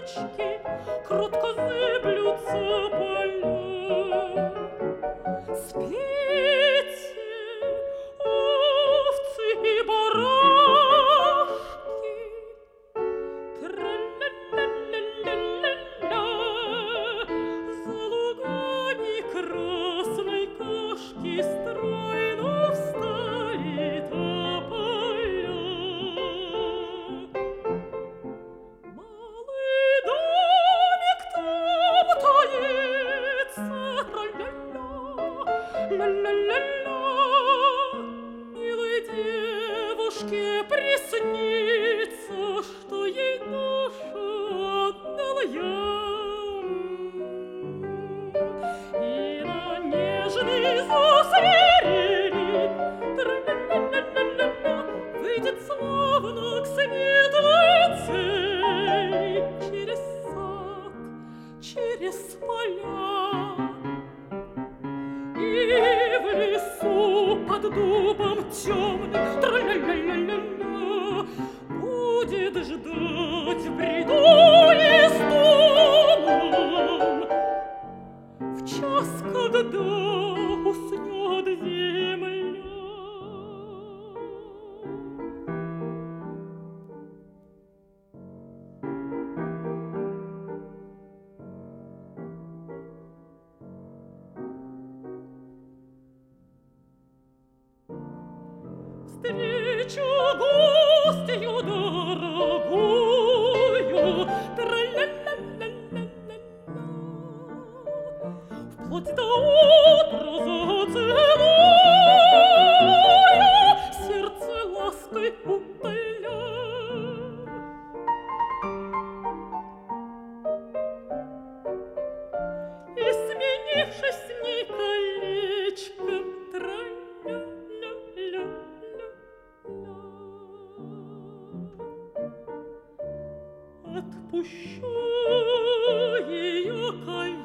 речки кротко зыблются поля. Спите, овцы и барашки, тра-ля-ля-ля-ля-ля-ля, за лугами красной кашки стройно встали тополя. Малый домик там таится, ля-ля-ля, ля-ля-ля-ля. Милой девушке приснится, что ей душу отдал я. И на нежный засвирели, тра-ля-ля-ля-ля-ля, выйдет словно к светлой цели через сад, через поля. И в лесу под дубом темным, тра-ля-ля-ля-ля-ля, будет ждать в бреду истомном в час, когда уснет земля. Встречу гостью дорогую, тра-ля-ля-ля-ля-ля-ля, вплоть до утра зацелую, сердце лаской утоля. И сменившись с ней колечком, тра-ля-ля-ля-ля, отпущу ее колечко.